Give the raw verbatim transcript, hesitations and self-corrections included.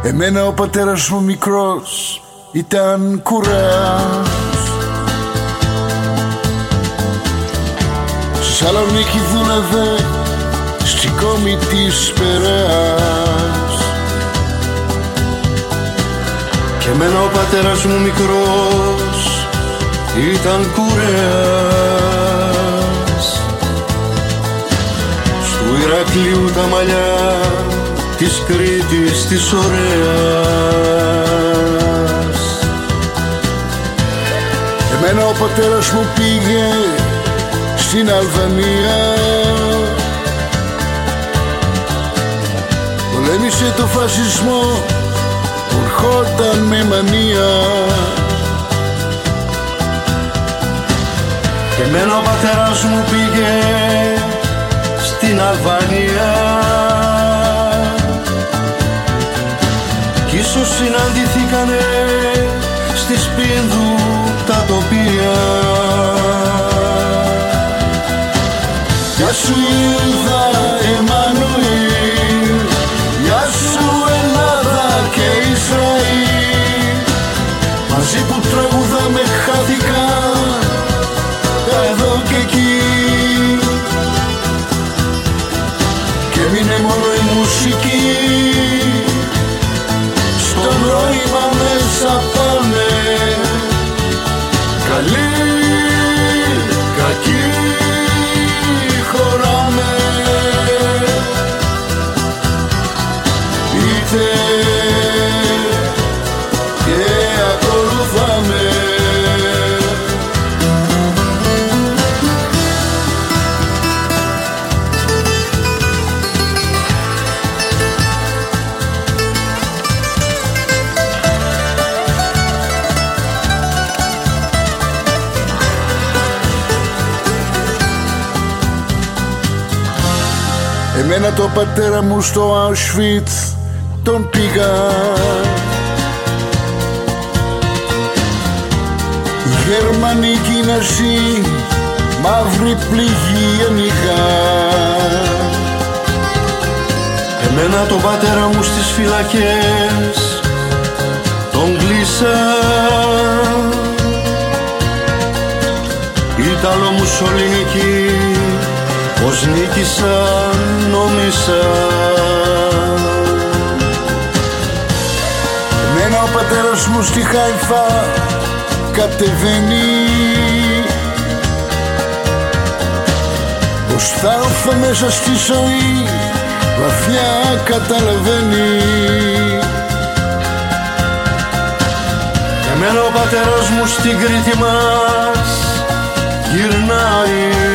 Εμένα ο πατέρας μου μικρός ήταν κουράς. Στη Σαλονίκη δούλευε στη κόμη της Περαιάς. Και εμένα ο πατέρας μου μικρός ήταν κουρέας. Στου Ηρακλείου τα μαλλιά της Κρήτης της ωραίας. Εμένα ο πατέρας μου πήγε στην Αλβανία. Πολέμησε το φασισμό που ερχόταν με μανία. Εμένα ο πατέρας μου πήγε στην Αλβανία. Κι ίσως συναντηθήκανε στη Σπίνδου τα τοπία. Γεια σου Ιλδα Εμμανουήλ, γεια σου Ελλάδα και Ισραήλ. Μαζί που τραγουδάμε χάθηκαν εδώ και εκεί. Και έμεινε μόνο η μουσική. Στο νόημα μέσα πάνε καλή, κακή, χωράμε. Είτε και ακολουθάμε. Εμένα το πατέρα μου στο Auschwitz τον πήγα. Γερμανική ναζί, μαύρη πληγή ανοιγά. Εμένα το πατέρα μου στις φυλακές τον κλείσα. Ιταλό Μουσολινική, πως νίκησα νόμισα. Εμένα ο πατέρας μου στη Χάιφα κατεβαίνει. Πως θα έρθω μέσα στη ζωή βαθιά καταλαβαίνει. Εμένα ο πατέρας μου στην Κρήτη μας γυρνάει.